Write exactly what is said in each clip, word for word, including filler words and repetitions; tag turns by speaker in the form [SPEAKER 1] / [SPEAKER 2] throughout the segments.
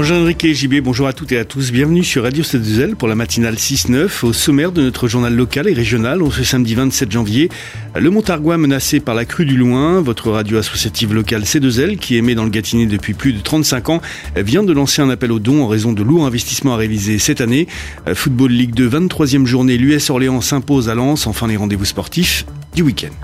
[SPEAKER 1] Bonjour Enrique et J B, bonjour à toutes et à tous. Bienvenue sur Radio C deux L pour la matinale six neuf. Au sommaire de notre journal local et régional, ce samedi vingt-sept janvier, le Montargois menacé par la crue du Loing. Votre radio associative locale C deux L, qui émet dans le Gâtinais depuis plus de trente-cinq ans, vient de lancer un appel aux dons en raison de lourds investissements à réaliser cette année. Football Ligue deux, vingt-troisième journée, l'U S Orléans s'impose à Lens. Enfin, les rendez-vous sportifs du week-end.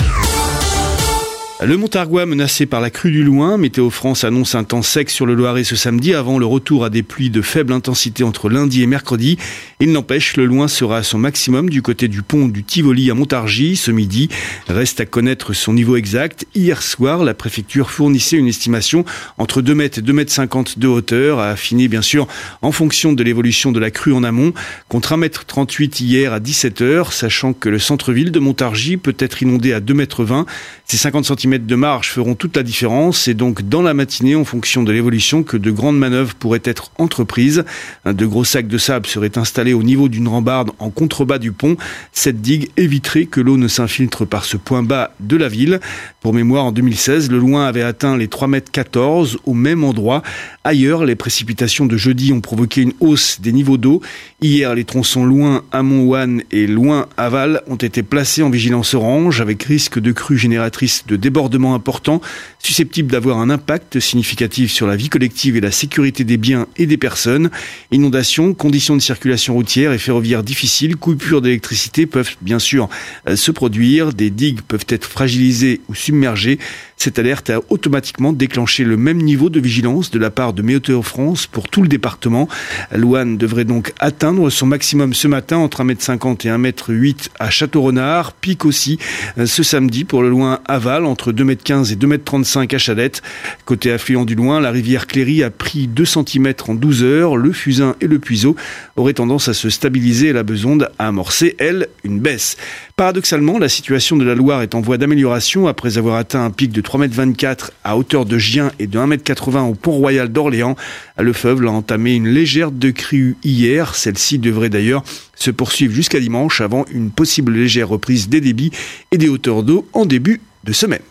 [SPEAKER 1] Le Montargois menacé par la crue du Loing. Météo France annonce un temps sec sur le Loiret ce samedi avant le retour à des pluies de faible intensité entre lundi et mercredi. Il n'empêche, le Loing sera à son maximum du côté du pont du Tivoli à Montargis ce midi. Reste à connaître son niveau exact. Hier soir, la préfecture fournissait une estimation entre deux mètres et deux mètres cinquante de hauteur, à affiner bien sûr en fonction de l'évolution de la crue en amont, contre un mètre trente-huit hier à dix-sept heures, sachant que le centre-ville de Montargis peut être inondé à deux mètres vingt. Ces cinquante centimètres de marge feront toute la différence et donc dans la matinée, en fonction de l'évolution, que de grandes manœuvres pourraient être entreprises. De gros sacs de sable seraient installés au niveau d'une rambarde en contrebas du pont. Cette digue éviterait que l'eau ne s'infiltre par ce point bas de la ville. Pour mémoire, en deux mille seize, le Loing avait atteint les trois mètres quatorze au même endroit. Ailleurs, les précipitations de jeudi ont provoqué une hausse des niveaux d'eau. Hier, les tronçons Loing-Amont-Ouanne et Loing-Aval ont été placés en vigilance orange avec risque de crue génératrice de débordements importants, susceptibles d'avoir un impact significatif sur la vie collective et la sécurité des biens et des personnes. Inondations, conditions de circulation routière et ferroviaire difficiles, coupures d'électricité peuvent bien sûr se produire. Des digues peuvent être fragilisées ou submergées. Cette alerte a automatiquement déclenché le même niveau de vigilance de la part de Météo France pour tout le département. L'Ouanne devrait donc atteindre son maximum ce matin entre un mètre cinquante et un mètre huit à Château-Renard. Pic aussi ce samedi pour le Loing-Aval entre deux mètres quinze et deux mètres trente-cinq à Chadette. Côté affluent du Loing, la rivière Cléry a pris deux centimètres en douze heures. Le Fusain et le Puiseau auraient tendance à se stabiliser et la Besonde a amorcé, elle, une baisse. Paradoxalement, la situation de la Loire est en voie d'amélioration après avoir atteint un pic de trois mètres vingt-quatre à hauteur de Gien et de un mètre quatre-vingts au Pont-Royal d'Orléans. Le Feuvel a entamé une légère décrue hier. Celle-ci devrait d'ailleurs se poursuivre jusqu'à dimanche avant une possible légère reprise des débits et des hauteurs d'eau en début de semaine.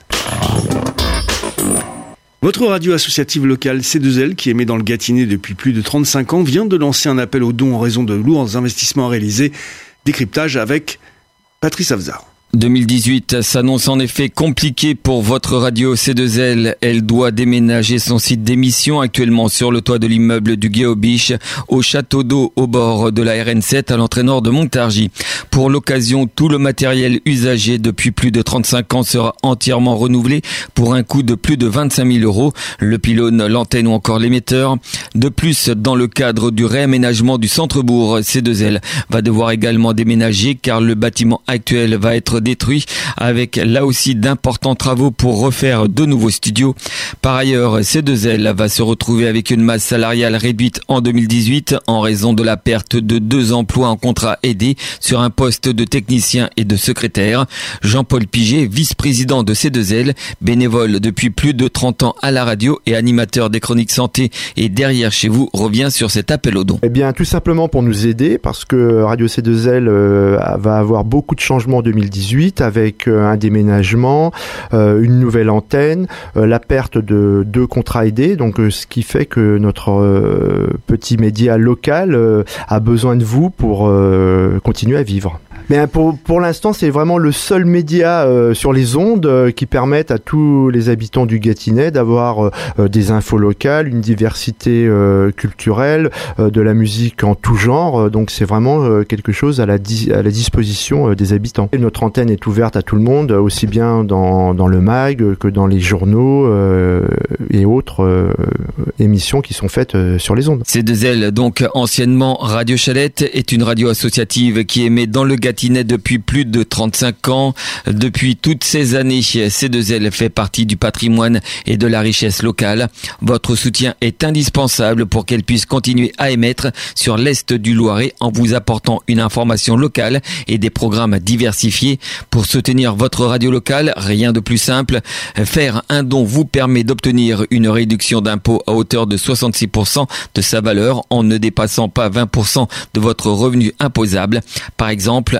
[SPEAKER 1] Votre radio associative locale C deux L, qui émet dans le Gâtinais depuis plus de trente-cinq ans, vient de lancer un appel aux dons en raison de lourds investissements à réaliser. Décryptage avec Patrice Afzard.
[SPEAKER 2] deux mille dix-huit s'annonce en effet compliqué pour votre radio C deux L. Elle doit déménager son site d'émission actuellement sur le toit de l'immeuble du Gué aux Biches au château d'eau au bord de la R N sept à l'entrée nord de Montargis. Pour l'occasion, tout le matériel usagé depuis plus de trente-cinq ans sera entièrement renouvelé pour un coût de plus de vingt-cinq mille euros. Le pylône, l'antenne ou encore l'émetteur. De plus, dans le cadre du réaménagement du centre-bourg, C deux L va devoir également déménager car le bâtiment actuel va être détruit avec là aussi d'importants travaux pour refaire de nouveaux studios. Par ailleurs, C deux L va se retrouver avec une masse salariale réduite en deux mille dix-huit en raison de la perte de deux emplois en contrat aidé sur un poste de technicien et de secrétaire. Jean-Paul Piget, vice-président de C deux L, bénévole depuis plus de trente ans à la radio et animateur des chroniques santé et derrière chez vous, revient sur cet appel aux dons.
[SPEAKER 3] Eh bien, tout simplement pour nous aider parce que Radio C deux L euh, va avoir beaucoup de changements en deux mille dix-huit avec euh, un déménagement, euh, une nouvelle antenne, euh, la perte de deux contrats aidés, donc euh, ce qui fait que notre euh, petit média local euh, a besoin de vous pour euh, continuer à vivre. Mais pour, pour l'instant, c'est vraiment le seul média euh, sur les ondes euh, qui permettent à tous les habitants du Gâtinais d'avoir euh, des infos locales, une diversité euh, culturelle, euh, de la musique en tout genre. Donc c'est vraiment euh, quelque chose à la, di- à la disposition euh, des habitants. Et notre antenne est ouverte à tout le monde, aussi bien dans, dans le mag que dans les journaux euh, et autres euh, émissions qui sont faites euh, sur les ondes.
[SPEAKER 2] C deux L, donc anciennement Radio Chalette, est une radio associative qui émet dans le Gâtinais depuis plus de trente-cinq ans. Depuis toutes ces années, C deux L fait partie du patrimoine et de la richesse locale. Votre soutien est indispensable pour qu'elle puisse continuer à émettre sur l'Est du Loiret en vous apportant une information locale et des programmes diversifiés. Pour soutenir votre radio locale, rien de plus simple. Faire un don vous permet d'obtenir une réduction d'impôt à hauteur de soixante-six pour cent de sa valeur en ne dépassant pas vingt pour cent de votre revenu imposable. Par exemple,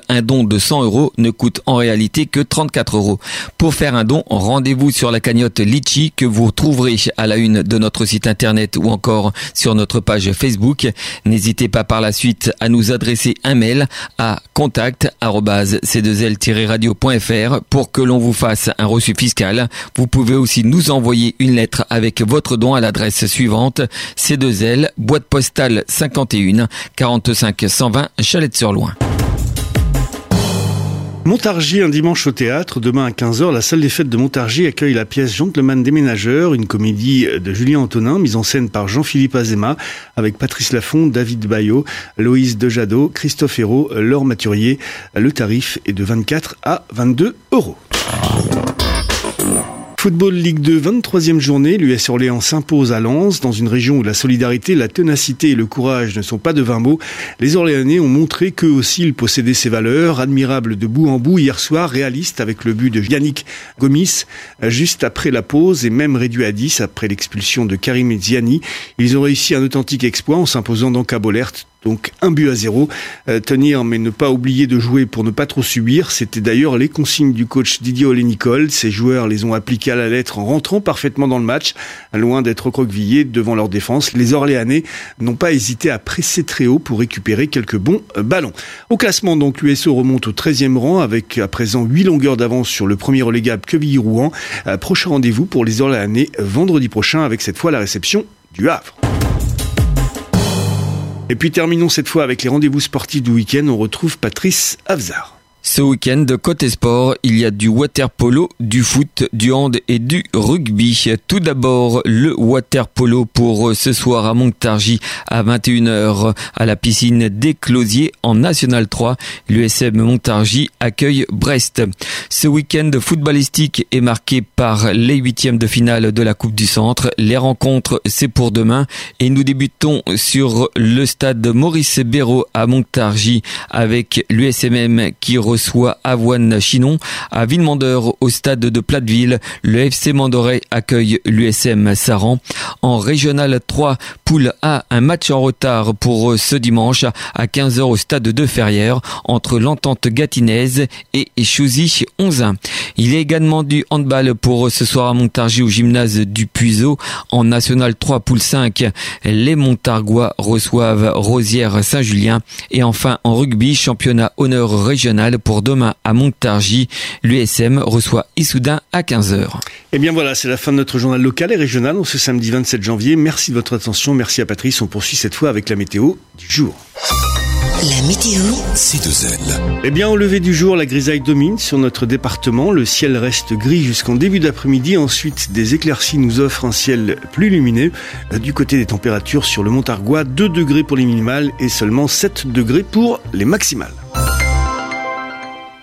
[SPEAKER 2] un don de cent euros ne coûte en réalité que trente-quatre euros. Pour faire un don, rendez-vous sur la cagnotte Litchi que vous trouverez à la une de notre site internet ou encore sur notre page Facebook. N'hésitez pas par la suite à nous adresser un mail à contact arobase c deux l tiret radio point f r pour que l'on vous fasse un reçu fiscal. Vous pouvez aussi nous envoyer une lettre avec votre don à l'adresse suivante: C deux L, boîte postale cinquante et un, quarante-cinq cent vingt, Chalette-sur-Loing.
[SPEAKER 1] Montargis, un dimanche au théâtre. Demain à quinze heures, la salle des fêtes de Montargis accueille la pièce Gentleman déménageur, une comédie de Julien Antonin, mise en scène par Jean-Philippe Azéma, avec Patrice Laffont, David Bayot, Loïse Dejado, Christophe Hérault, Laure Maturier. Le tarif est de vingt-quatre à vingt-deux euros. Football Ligue deux, vingt-troisième journée, l'U S Orléans s'impose à Lens. Dans une région où la solidarité, la ténacité et le courage ne sont pas de vains mots, les Orléanais ont montré qu'eux aussi ils possédaient ces valeurs, admirables de bout en bout hier soir, réalistes avec le but de Yannick Gomis, juste après la pause et même réduit à dix après l'expulsion de Karim Ziani. Ils ont réussi un authentique exploit en s'imposant dans Cabolert. Donc un but à zéro, euh, tenir mais ne pas oublier de jouer pour ne pas trop subir, c'était d'ailleurs les consignes du coach Didier Olé-Nicole. Ces joueurs les ont appliquées à la lettre en rentrant parfaitement dans le match, loin d'être recroquevillés devant leur défense. Les Orléanais n'ont pas hésité à presser très haut pour récupérer quelques bons euh, ballons. Au classement donc, l'U S O remonte au treizième rang avec à présent huit longueurs d'avance sur le premier relégable Quevilly-Rouen. Euh, prochain rendez-vous pour les Orléanais vendredi prochain avec cette fois la réception du Havre. Et puis terminons cette fois avec les rendez-vous sportifs du week-end. On retrouve Patrice Avzar.
[SPEAKER 2] Ce week-end, côté sport, il y a du water-polo, du foot, du hand et du rugby. Tout d'abord, le water-polo pour ce soir à Montargis à vingt et une heures à la piscine des Closiers en National trois. L'U S M Montargis accueille Brest. Ce week-end footballistique est marqué par les huitièmes de finale de la Coupe du Centre. Les rencontres, c'est pour demain et nous débutons sur le stade Maurice Béraud à Montargis avec l'U S M M qui reçoit Avoine-Chinon. À Villemandeur, au stade de Platteville, le F C Mandorais accueille l'U S M Saran. En Régional trois, poule A, un match en retard pour ce dimanche à quinze heures au stade de Ferrières entre l'Entente Gatinaise et Chouzy-Onzin. Il y a également du handball pour ce soir à Montargis au gymnase du Puiseau. En National trois, poule cinq, les Montargois reçoivent Rosières-Saint-Julien. Et enfin en rugby, championnat honneur régional pour demain à Montargis. L'U S M reçoit Issoudun à quinze heures.
[SPEAKER 1] Et bien voilà, c'est la fin de notre journal local et régional en ce samedi vingt-sept janvier. Merci de votre attention, merci à Patrice. On poursuit cette fois avec la météo du jour.
[SPEAKER 4] La météo,
[SPEAKER 5] C deux L.
[SPEAKER 1] Eh bien, au lever du jour, la grisaille domine sur notre département. Le ciel reste gris jusqu'en début d'après-midi. Ensuite, des éclaircies nous offrent un ciel plus lumineux. Du côté des températures sur le Montargois, deux degrés pour les minimales et seulement sept degrés pour les maximales.